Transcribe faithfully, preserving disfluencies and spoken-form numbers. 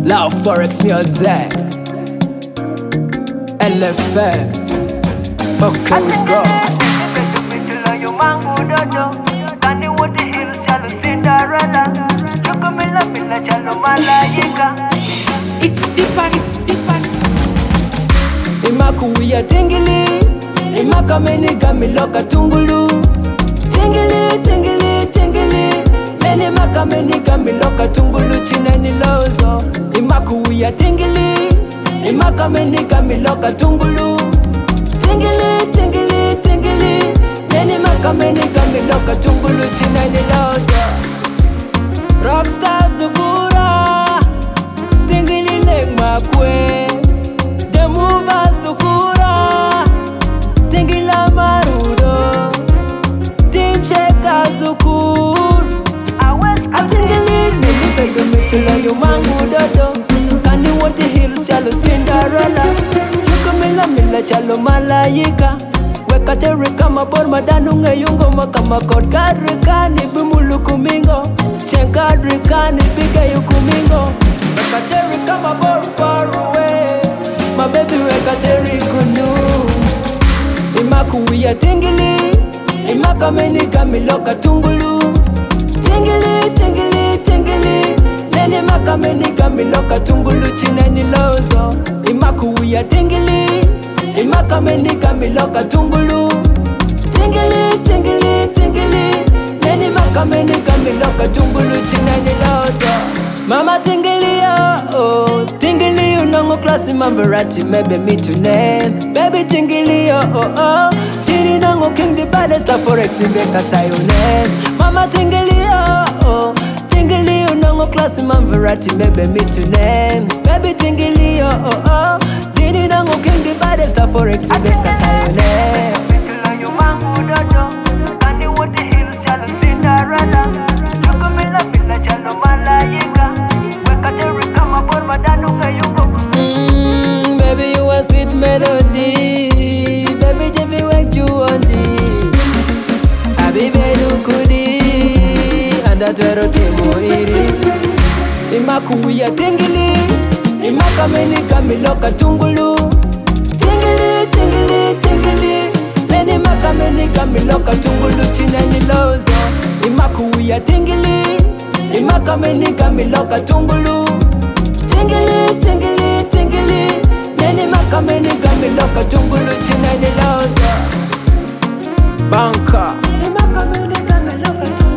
Love Forex Music L F M. Okay, we go. It's deeper, it's deeper. Imakuya tingili, imaka meniga miloka tungulu. Tingili, tingili, tingili, nene maka meniga miloka tungulu chineni lozo. Imakuya tingili, imaka meniga miloka tungulu. Tingili, tingili, tingili, nene maka meniga miloka tungulu chineni lozo. Rockstar Zukura, tingili leg makwe. Demuva Zukura, tingila marudo. Team Cheka Zukur, atingili nili bego mitula yo mangu dodo. Kandi wanti hills chalo Cinderella. Yukumila mila chalo malayika. Weka terika mabor madanu ngayungo makama kod kadrikani bimuluku mingo. Shenkadrikani biga yukumingo. Weka terika mabor far away. My baby weka terika nu. Imakuya tingili, imaka meniga miloka tungulu. Tingili, tingili, tingili, nene maka meniga miloka tungulu chineni lozo. Imakuya tingili, imaka meniga miloka tungulu. Tingili, tingili, tingili, nene maka meniga miloka tungulu chineni lozo. Mama tingili oh oh, tingili you know classy mamberati maybe me to name. Baby tingili oh oh oh, tini nango king the baddest of Forex me make a sayone. Mama tingili oh oh, tingili you know classy mamberati maybe me to name. Baby tingili oh oh oh, tini nango king the baddest of Forex me make a sayone. Mm, baby you a sweet melody, baby Jimmy wake you on the Abibe Nukudi, and that wero temo iri. Imakuya tingili, imaka menika miloka tungulu. Tingili, tingili, tingili, nene maka menika miloka tungulu chineni lozo. Imakuya tingili, imaka menika miloka tungulu. Tingili, tingili, tingili, nene maka meniga miloka tungulu chineni lozo. Banka, imaka meniga miloka tungulu.